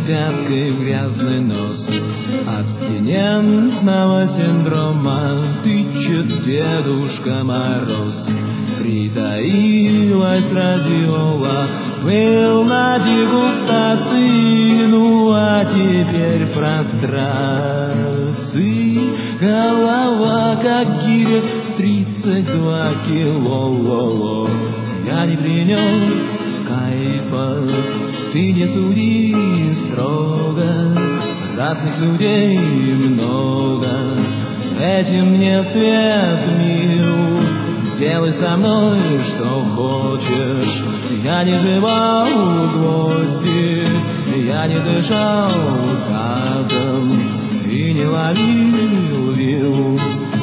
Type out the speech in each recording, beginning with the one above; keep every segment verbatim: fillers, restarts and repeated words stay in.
пяткой в грязный нос. Абстинентного синдрома тычет Дедушка Мороз. Притаилась радиола, был на дегустации, ну а теперь в прострации. Голова, как гиря, тридцать два кило, ло-ло. Я не принес кайфа, ты не суди строго, разных людей много, этим мне свет мил. Делай со мной, что хочешь, я не жевал гвозди, я не дышал газом и не ловил вил.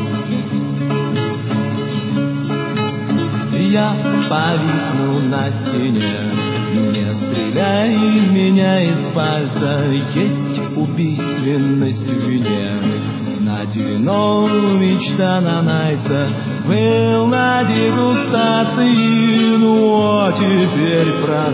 Я повисну на стене, не стреляй в меня из пальца, есть убийственность в вине. Знать вино, мечта нанайца, был на дегустации, ну а теперь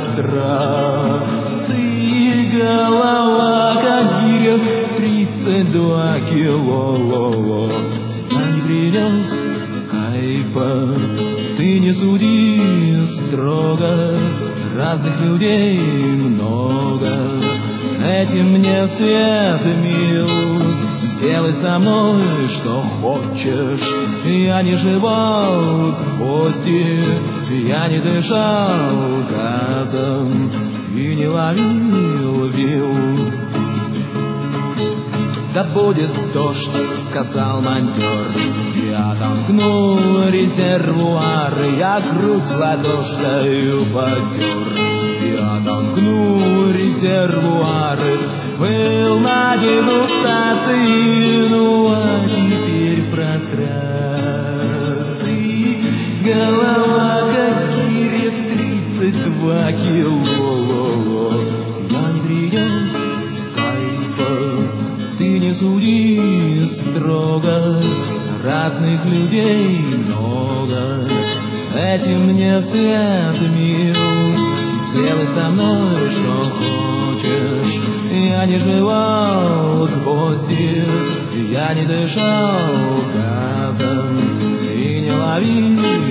прострации. Голова, как гиря, тридцать два кило, ло-ло. Я не принес кайфа, ты не суди строго, разных людей много, этим мне свет мил. Делай со мной, что хочешь, я не жевал гвозди, я не дышал газом и не ловил вил. Да будет дождь, сказал монтер, я отомкнул резервуар, я грудь ладошкою потер. Я отомкнул резервуар, был на дегустации, ну а теперь прострации. Голова, как гиря, тридцать два кило. Я не принес кайфа, ты не суди строго, разных людей много, этим мне свет мил. Делай со мной, что хочешь, я не жевал гвозди, я не дышал газом и не ловил